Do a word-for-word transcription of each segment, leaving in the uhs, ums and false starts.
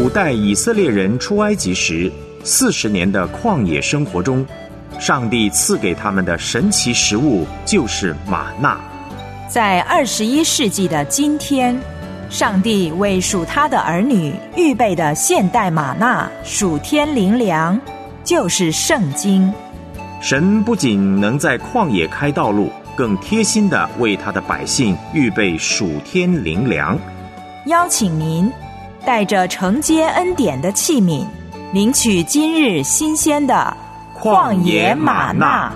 古代以色列人出埃及时四十年的旷野生活中，上帝赐给他们的神奇食物就是玛纳。 在二十一世纪的今天，上帝为属他的儿女预备的现代玛纳属天灵粮，就是圣经。 神不仅能在旷野开道路，更贴心地为他的百姓预备属天灵粮。 邀请您带着承接恩典的器皿，领取今日新鲜的旷野玛纳。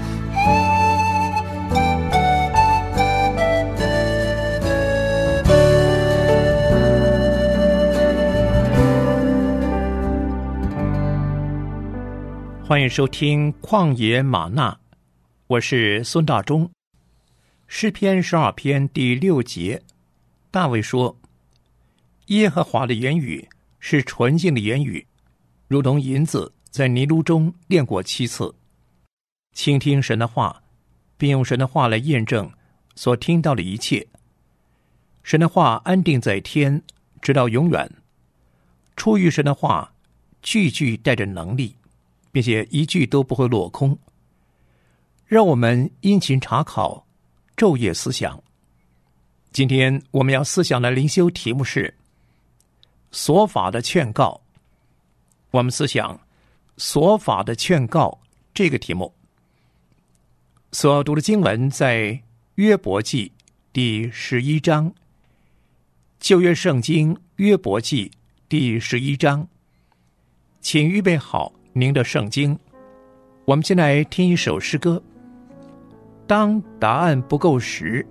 欢迎收听旷野玛纳，我是孙大中。诗篇十二篇第六节，大卫说，耶和华的言语是纯净的言语，如同银子在泥炉中炼过七次。倾听神的话，并用神的话来验证所听到的一切。神的话安定在天，直到永远。出于神的话，句句带着能力，并且一句都不会落空。让我们殷勤查考，昼夜思想。今天我们要思想的灵修题目是所法的劝告。我们思想所法的劝告这个题目。所要读的经文在约伯记第十一章，旧约圣经约伯记第十一章。请预备好您的圣经，我们先来听一首诗歌。当答案不够时，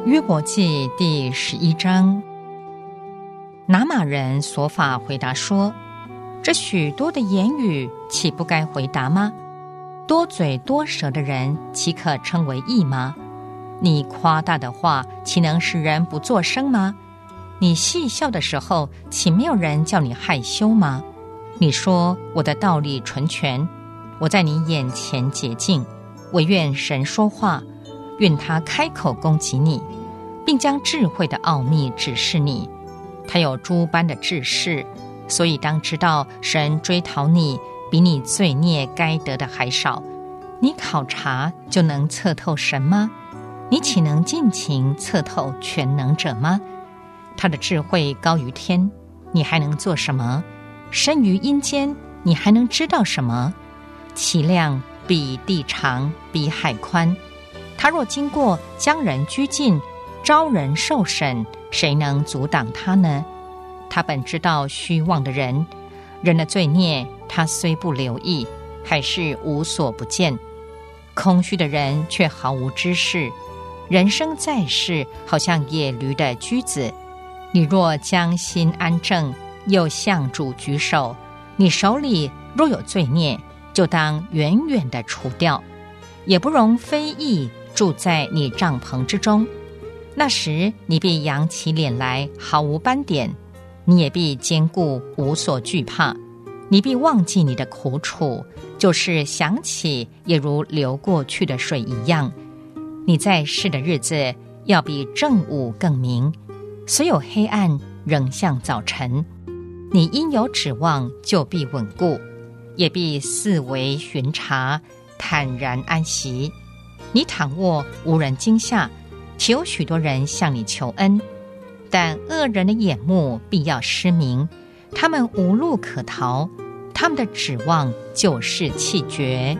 约伯记第十一章。拿玛人所法回答说：这许多的言语，岂不该回答吗？多嘴多舌的人，岂可称为义吗？你夸大的话，岂能使人不作声吗？你戏笑的时候，岂没有人叫你害羞吗？你说我的道理纯全，我在你眼前洁净，我愿神说话，愿他开口攻击你，并将智慧的奥秘指示你。他有诸般的智识，所以当知道神追讨你，比你罪孽该得的还少。你考察就能测透神吗？你岂能尽情测透全能者吗？他的智慧高于天，你还能做什么？深于阴间，你还能知道什么？其量比地长，比海宽。他若经过，将人拘禁，招人受审，谁能阻挡他呢？他本知道虚妄的人，人的罪孽，他虽不留意，还是无所不见。空虚的人却毫无知识，人生在世，好像野驴的驹子。你若将心安正，又向主举手，你手里若有罪孽，就当远远地除掉，也不容非义住在你帐篷之中。那时你必扬起脸来，毫无斑点，你也必坚固，无所惧怕。你必忘记你的苦楚，就是想起，也如流过去的水一样。你在世的日子，要比正午更明，虽有黑暗，仍像早晨。你因有指望，就必稳固，也必四围巡查，坦然安息。你躺卧，无人惊吓，岂有许多人向你求恩？但恶人的眼目必要失明，他们无路可逃，他们的指望就是气绝。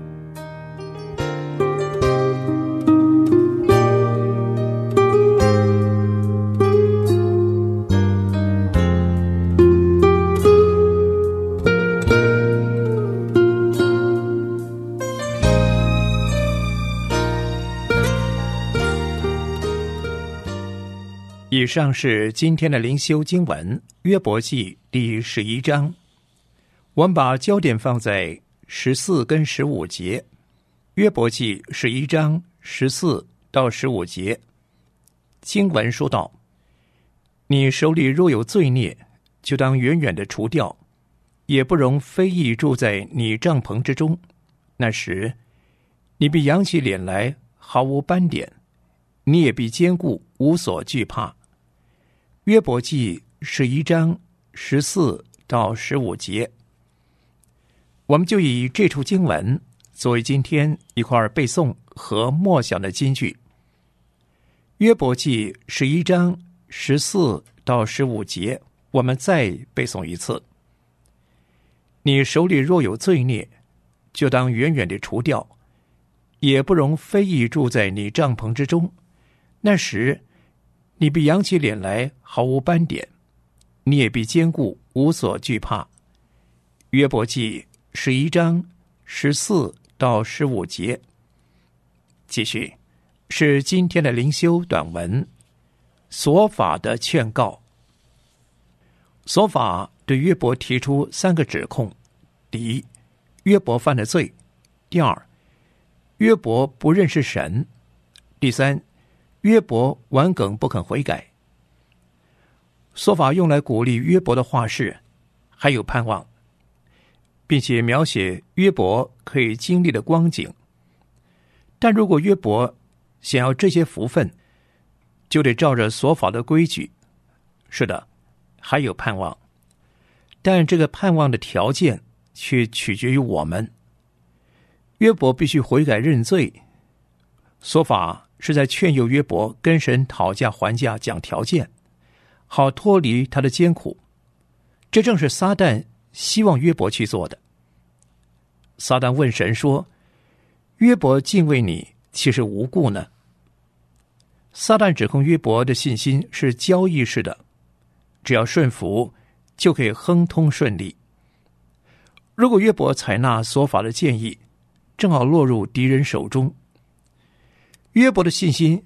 以上是今天的灵修经文约伯记第十一章，我们把焦点放在十四跟十五节。约伯记十一章十四到十五节，经文说道：你手里若有罪孽，就当远远的除掉，也不容非义住在你帐篷之中。那时你必扬起脸来，毫无斑点，你也必坚固，无所惧怕。约伯记十一章十四到十五节，我们就以这处经文作为今天一块背诵和默想的金句。约伯记十一章十四到十五节，我们再背诵一次。你手里若有罪孽，就当远远地除掉，也不容非义住在你帐篷之中。那时你必扬起脸来，毫无斑点，你也必坚固，无所惧怕。约伯记十一章十四到十五节。继续是今天的灵修短文，所法的劝告。所法对约伯提出三个指控：第一，约伯犯了罪；第二，约伯不认识神；第三，约伯顽梗不肯悔改。说法用来鼓励约伯的话是还有盼望，并且描写约伯可以经历的光景。但如果约伯想要这些福分，就得照着所法的规矩。是的，还有盼望，但这个盼望的条件却取决于我们。约伯必须悔改认罪。说法是在劝诱约伯跟神讨价还价，讲条件，好脱离他的艰苦。这正是撒旦希望约伯去做的。撒旦问神说：约伯敬畏你，岂是无故呢？撒旦指控约伯的信心是交易式的，只要顺服就可以亨通顺利。如果约伯采纳所法的建议，正好落入敌人手中。约伯的信心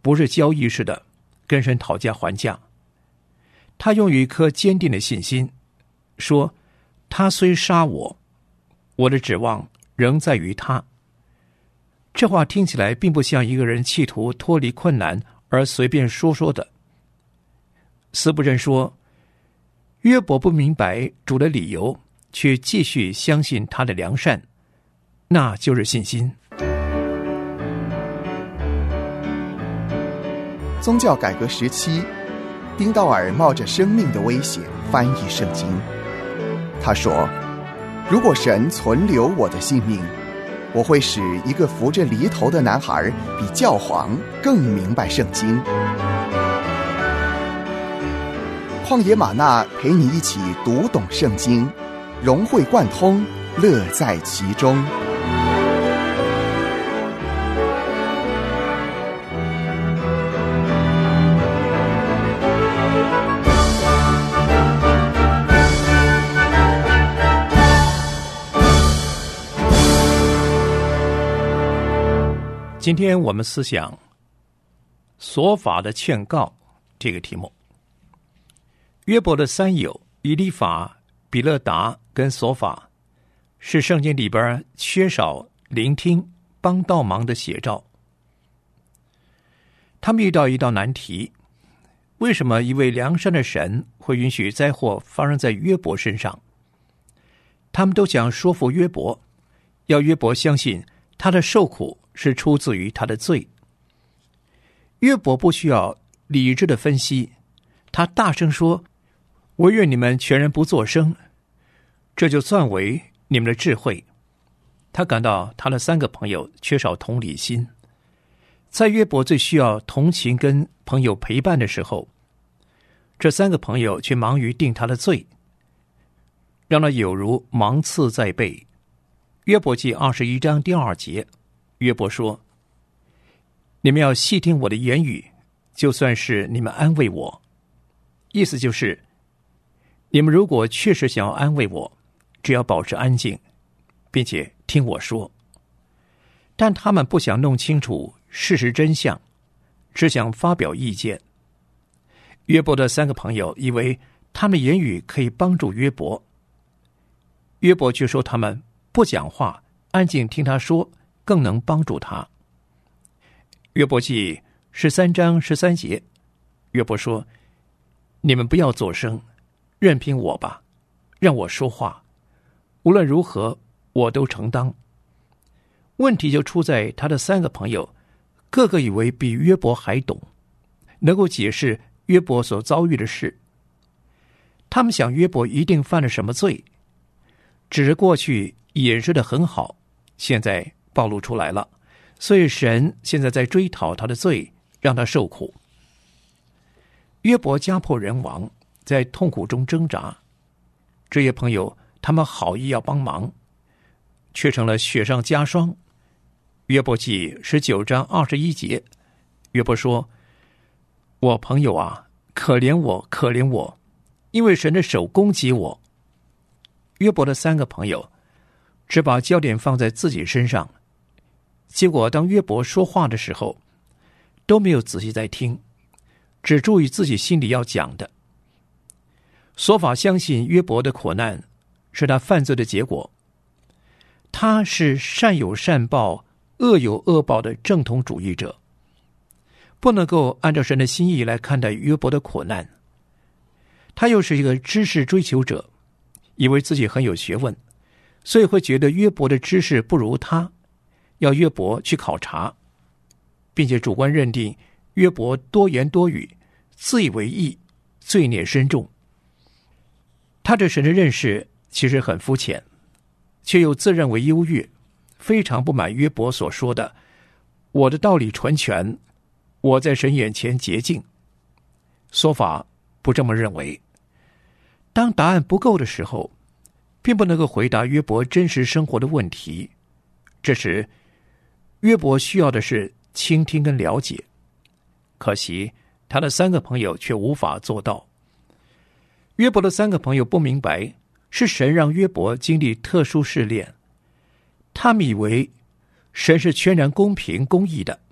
不是交易似的跟神讨价还价，他用一颗坚定的信心说，他虽杀我，我的指望仍在于他。这话听起来并不像一个人企图脱离困难而随便说说的。司布真说，约伯不明白主的理由，却继续相信他的良善，那就是信心。 宗教改革时期，丁道尔冒着生命的危险翻译圣经。他说，如果神存留我的性命，我会使一个扶着犁头的男孩比教皇更明白圣经。旷野吗哪陪你一起读懂圣经，融会贯通，乐在其中。 今天我们思想所法的劝告这个题目。约伯的三友以利法、比勒达跟所法，是圣经里边缺少聆听、帮倒忙的写照。他们遇到一道难题：为什么一位良善的神会允许灾祸发生在约伯身上？他们都想说服约伯，要约伯相信他的受苦是出自于他的罪。约伯不需要理智的分析，他大声说，我愿你们全人不作声，这就算为你们的智慧。他感到他的三个朋友缺少同理心，在约伯最需要同情跟朋友陪伴的时候，这三个朋友却忙于定他的罪，让他有如芒刺在背。约伯记二十一章第二节，约伯说，你们要细听我的言语，就算是你们安慰我。意思就是，你们如果确实想要安慰我，只要保持安静，并且听我说。但他们不想弄清楚事实真相，只想发表意见。约伯的三个朋友以为他们言语可以帮助约伯，约伯却说他们不讲话，安静听他说，更能帮助他。约伯记十三章十三节，约伯说，你们不要作声，任凭我吧，让我说话，无论如何我都承当。问题就出在他的三个朋友个个以为比约伯还懂，能够解释约伯所遭遇的事。他们想约伯一定犯了什么罪，只是过去掩饰得很好，现在暴露出来了，所以神现在在追讨他的罪，让他受苦。约伯家破人亡，在痛苦中挣扎，这些朋友他们好意要帮忙，却成了雪上加霜。约伯记十九章二十一节，约伯说，我朋友啊，可怜我，可怜我，因为神的手攻击我。约伯的三个朋友只把焦点放在自己身上，结果当约伯说话的时候，都没有仔细在听，只注意自己心里要讲的。所法相信约伯的苦难是他犯罪的结果，他是善有善报、恶有恶报的正统主义者，不能够按照神的心意来看待约伯的苦难。他又是一个知识追求者，以为自己很有学问，所以会觉得约伯的知识不如他，要约伯去考察，并且主观认定约伯多言多语，自以为义，罪孽深重。他对神的认识其实很肤浅，却又自认为优越，非常不满约伯所说的，我的道理纯全，我在神眼前洁净。说法不这么认为。当答案不够的时候，并不能够回答约伯真实生活的问题。这时约伯需要的是倾听跟了解，可惜他的三个朋友却无法做到。约伯的三个朋友不明白，是神让约伯经历特殊试炼，他们以为神是全然公平公义的，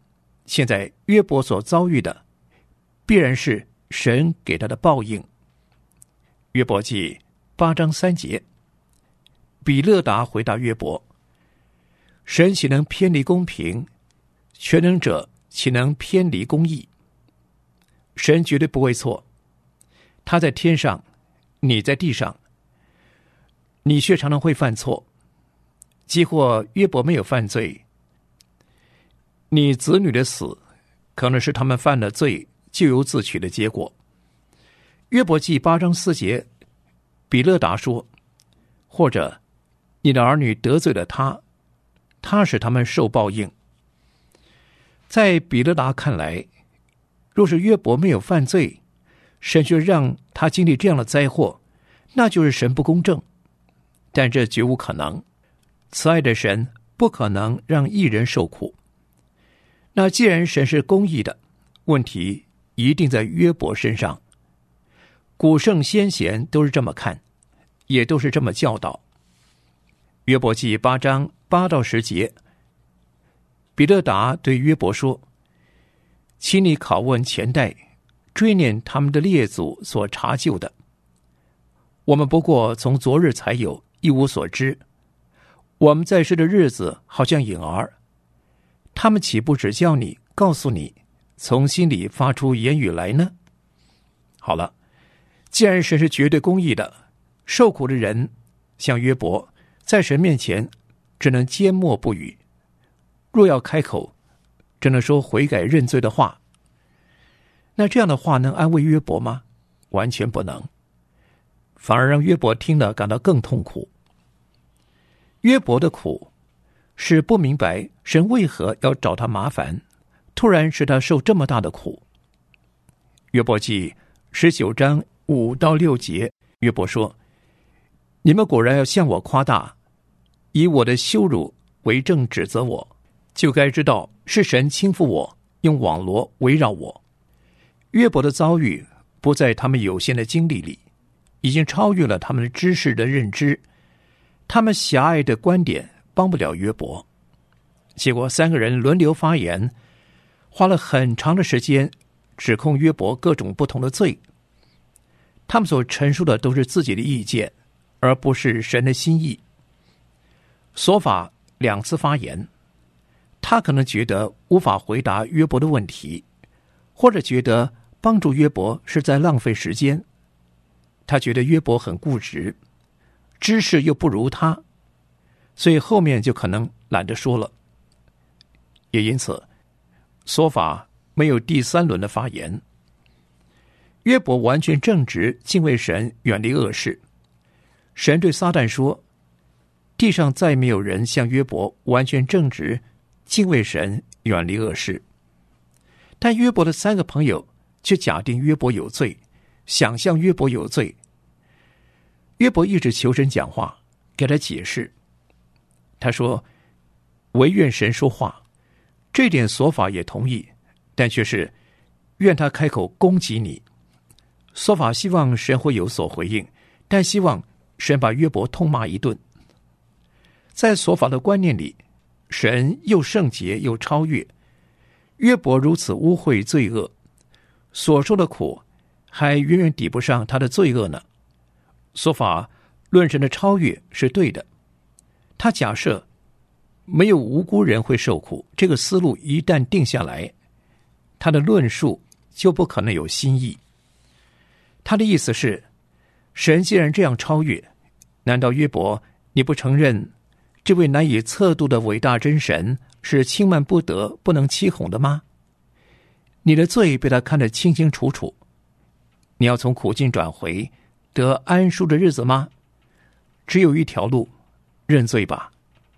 现在约伯所遭遇的，必然是神给他的报应。约伯记八章三节，比勒达回答约伯：神岂能偏离公平？全能者岂能偏离公义？神绝对不会错，他在天上，你在地上，你却常常会犯错。即或约伯没有犯罪，你子女的死可能是他们犯了罪咎由自取的结果。约伯记八章四节，比勒达说：或者你的儿女得罪了他，他使他们受报应。在比勒达看来，若是约伯没有犯罪，神却让他经历这样的灾祸，那就是神不公正。但这绝无可能，慈爱的神不可能让义人受苦。那既然神是公义的，问题一定在约伯身上。古圣先贤都是这么看，也都是这么教导。约伯记八章八到十节，比勒达对约伯说：请你拷问前代，追念他们的列祖所查究的。我们不过从昨日才有，一无所知。我们在世的日子好像影儿，他们岂不只叫你，告诉你，从心里发出言语来呢？好了，既然神是绝对公义的，受苦的人像约伯，在神面前只能缄默不语。若要开口，只能说悔改认罪的话。那这样的话能安慰约伯吗？完全不能，反而让约伯听了感到更痛苦。约伯的苦是不明白神为何要找他麻烦，突然使他受这么大的苦。约伯记十九章五到六节，约伯说：你们果然要向我夸大，以我的羞辱为证指责我，就该知道是神倾覆我，用网罗围绕我。约伯的遭遇不在他们有限的经历里，已经超越了他们知识的认知，他们狭隘的观点帮不了约伯。结果三个人轮流发言，花了很长的时间指控约伯各种不同的罪。他们所陈述的都是自己的意见，而不是神的心意。所法两次发言，他可能觉得无法回答约伯的问题，或者觉得帮助约伯是在浪费时间。他觉得约伯很固执，知识又不如他，所以后面就可能懒得说了。也因此，说法没有第三轮的发言。约伯完全正直，敬畏神，远离恶事。神对撒旦说：地上再没有人像约伯完全正直，敬畏神，远离恶事。但约伯的三个朋友却假定约伯有罪，想象约伯有罪。约伯一直求神讲话，给他解释。他说：唯愿神说话。这点所法也同意，但却是愿他开口攻击你。所法希望神会有所回应，但希望神把约伯痛骂一顿。在所法的观念里，神又圣洁又超越，约伯如此污秽罪恶，所受的苦还远远抵不上他的罪恶呢。所法论神的超越是对的，他假设没有无辜人会受苦，这个思路一旦定下来，他的论述就不可能有新意。他的意思是，神既然这样超越，难道约伯你不承认这位难以测度的伟大真神是轻慢不得、不能欺哄的吗？你的罪被他看得清清楚楚，你要从苦境转回，得安舒的日子吗？只有一条路，认罪吧。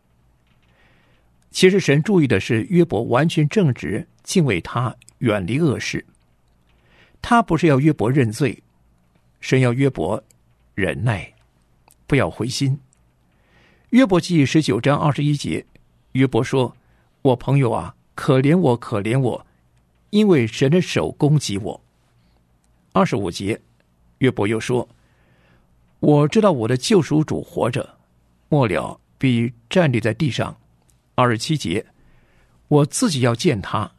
其实神注意的是约伯完全正直，敬畏他，远离恶事。他不是要约伯认罪，神要约伯忍耐，不要灰心。约伯记十九章二十一节，约伯说：我朋友啊，可怜我，可怜我，因为神的手攻击我。二十五节，约伯又说：我知道我的救赎主活着，末了必站立在地上。二十七节，我自己要见他，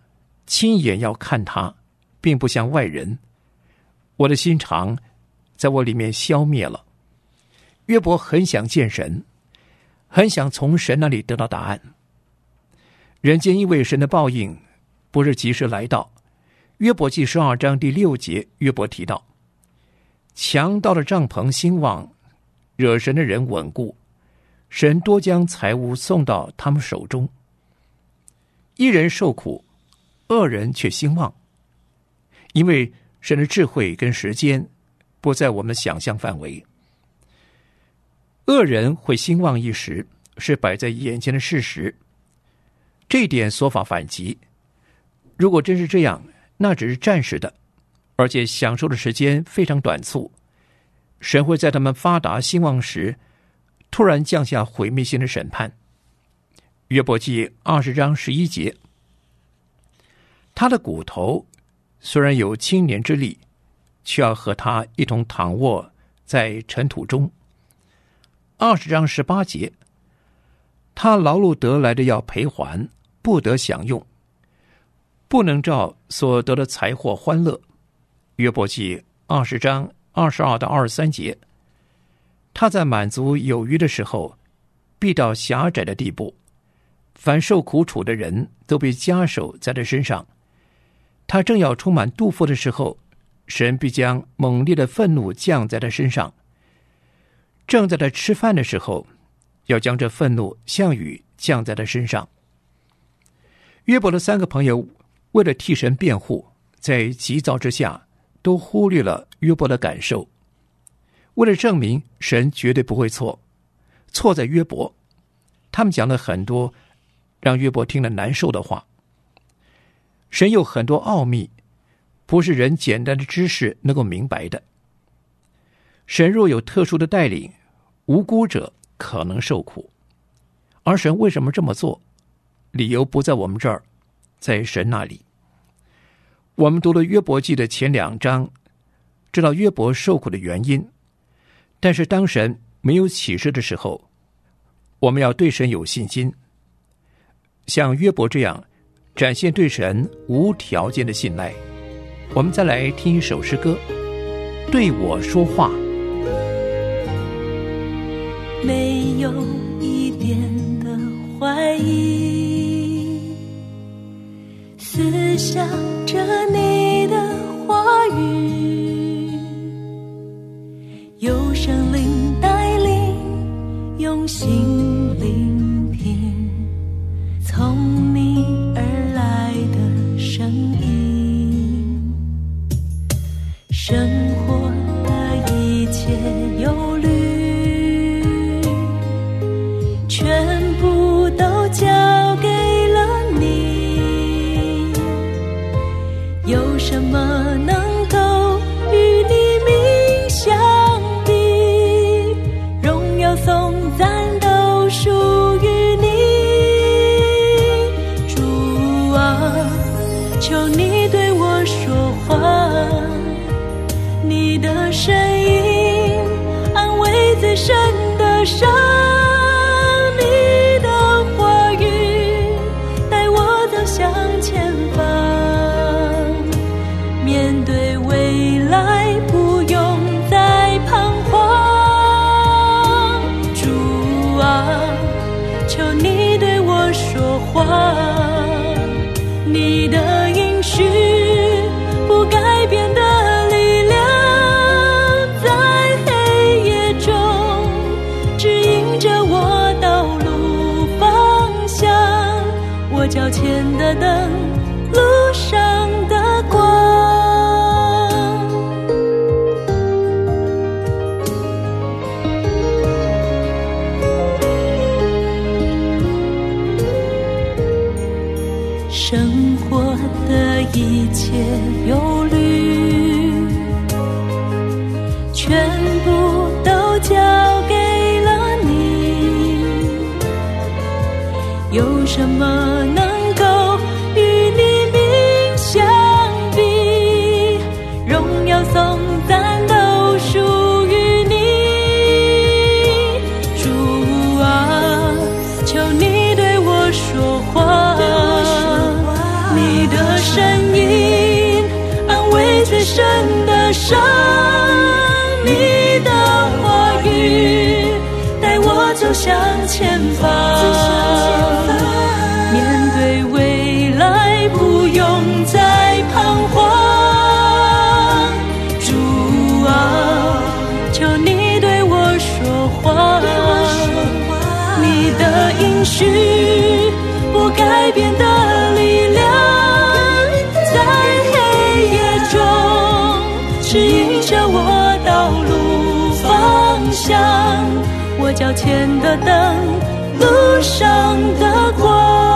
亲眼要看他，并不像外人。我的心肠在我里面消灭了。约伯很想见神，很想从神那里得到答案。人间因为神的报应不是及时来到。约伯记十二章第六节，约伯提到，强盗的帐篷兴旺，惹神的人稳固，神多将财物送到他们手中。一人受苦，恶人却兴旺，因为神的智慧跟时间不在我们的想象范围。恶人会兴旺一时，是摆在眼前的事实，这一点所法反击。如果真是这样，那只是暂时的，而且享受的时间非常短促。神会在他们发达兴旺时，突然降下毁灭性的审判。约伯记二十章十一节，他的骨头虽然有青年之力，却要和他一同躺卧在尘土中。二十章十八节，他劳碌得来的要赔还，不得享用，不能照所得的财货欢乐。约伯记二十章二十二到二十三节，他在满足有余的时候，必到狭窄的地步。凡受苦楚的人都被加手在他身上。他正要充满肚腹的时候，神必将猛烈的愤怒降在他身上。正在他吃饭的时候，要将这愤怒像雨降在他身上。约伯的三个朋友为了替神辩护，在急躁之下都忽略了约伯的感受。为了证明神绝对不会错，错在约伯，他们讲了很多让约伯听了难受的话。神有很多奥秘，不是人简单的知识能够明白的。神若有特殊的带领，无辜者可能受苦。而神为什么这么做？理由不在我们这儿，在神那里。我们读了约伯记的前两章，知道约伯受苦的原因。但是当神没有启示的时候，我们要对神有信心，像约伯这样展现对神无条件的信赖。我们再来听一首诗歌，对我说话。 没有一点的怀疑，思想着你的话语，有圣灵带领，用心聆听从你而来的声音，生活的一切忧虑全部都交给了你，有什么能够与你名相比？荣耀颂赞都属于你，主啊，求你对我说话，你的声音安慰最深的伤，你的话语带我走向前方，面对深的伤，你的话语带我走向前方，面对未来不用再彷徨。主啊，求你对我说话，你的应许不改变的力量，在黑夜中指引着我道路方向，我脚前的灯，路上的光。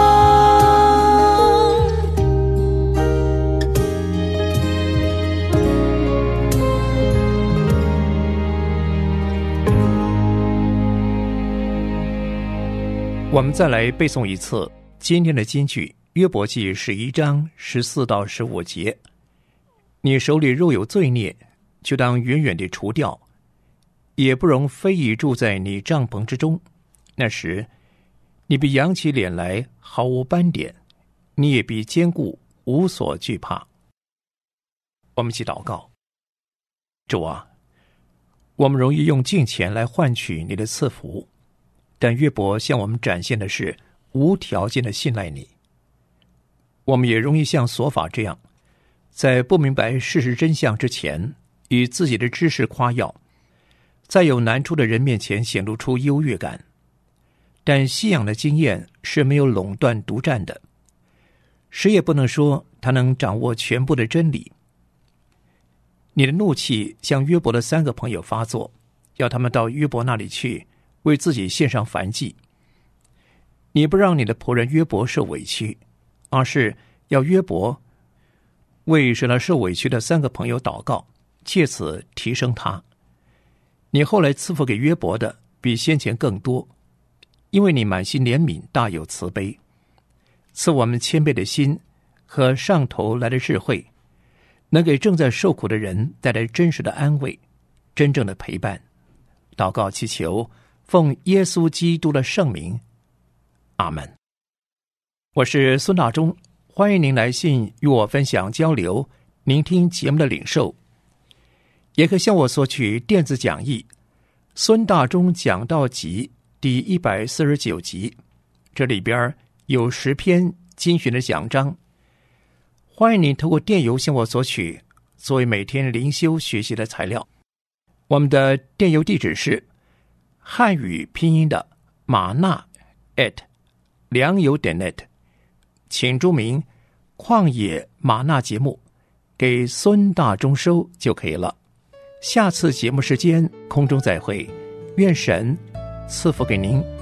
我们再来背诵一次今天的金句，约伯记十一章十四到十五节。你手里若有罪孽，就当远远地除掉，也不容非议住在你帐篷之中。那时你必扬起脸来，毫无斑点，你也必坚固，无所惧怕。我们一起祷告。主啊，我们容易用金钱来换取你的赐福，但约伯向我们展现的是无条件的信赖你。我们也容易像索法这样，在不明白事实真相之前，以自己的知识夸耀，在有难处的人面前显露出优越感。但信仰的经验是没有垄断独占的，谁也不能说他能掌握全部的真理。你的怒气向约伯的三个朋友发作，要他们到约伯那里去，为自己献上燔祭。你不让你的仆人约伯受委屈，而是要约伯为使那受委屈的三个朋友祷告，借此提升他。你后来赐福给约伯的比先前更多，因为你满心怜悯，大有慈悲，赐我们谦卑的心和上头来的智慧，能给正在受苦的人带来真实的安慰，真正的陪伴。祷告祈求，奉耶稣基督的圣名，阿们。我是孙大中，欢迎您来信与我分享交流，聆听节目的领受，也可向我索取电子讲义《孙大中讲道集》第一百四十九集，这里边有十篇精选的讲章，欢迎您透过电邮向我索取，作为每天灵修学习的材料。我们的电邮地址是汉语拼音的玛纳 at 良友点 net， 请注明旷野玛纳节目，给孙大中收就可以了。下次节目时间空中再会，愿神赐福给您。